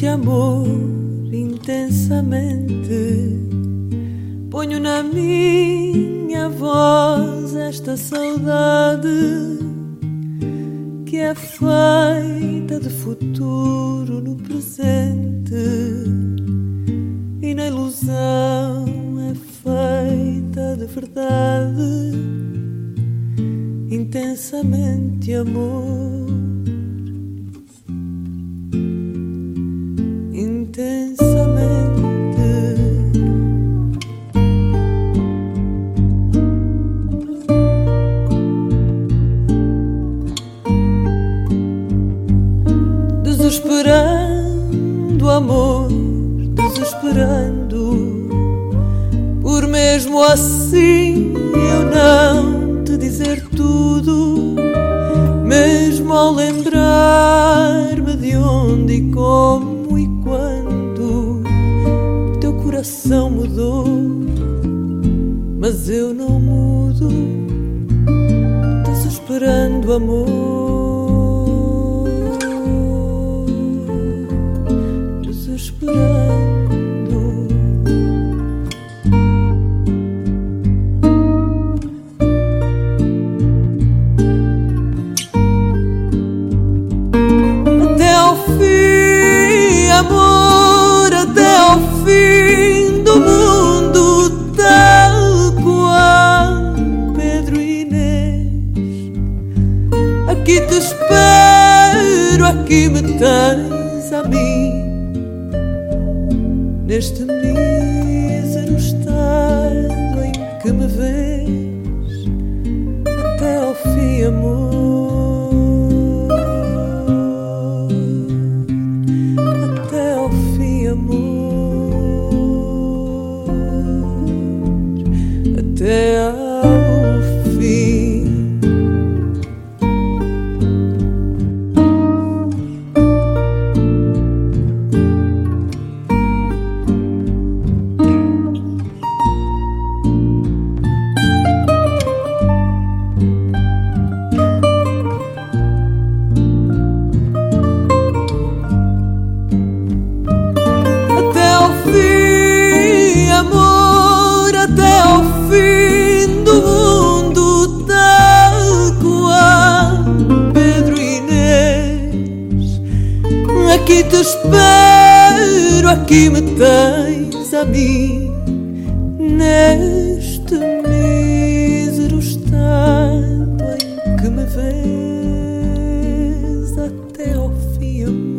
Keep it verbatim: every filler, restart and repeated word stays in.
Intensamente, amor, intensamente. Ponho na minha voz esta saudade que é feita de futuro no presente, e na ilusão é feita de verdade. Intensamente, amor, intensamente. Desesperando, amor, desesperando, por mesmo assim eu não te dizer tudo, mesmo ao lembrar-me de onde e como e quando o teu coração mudou, mas eu não mudo. Desesperando, amor, desesperando. Até ao fim, amor, até ao fim do mundo, tal qual Pedro e Inês. Aqui te espero, aqui me tens a mim, neste mísero estado em que me vês. Até ao fim, amor, até ao fim, amor, até ao fim. Aqui te espero, aqui me tens a mim, neste mísero estado em que me vês. Até ao fim, amor.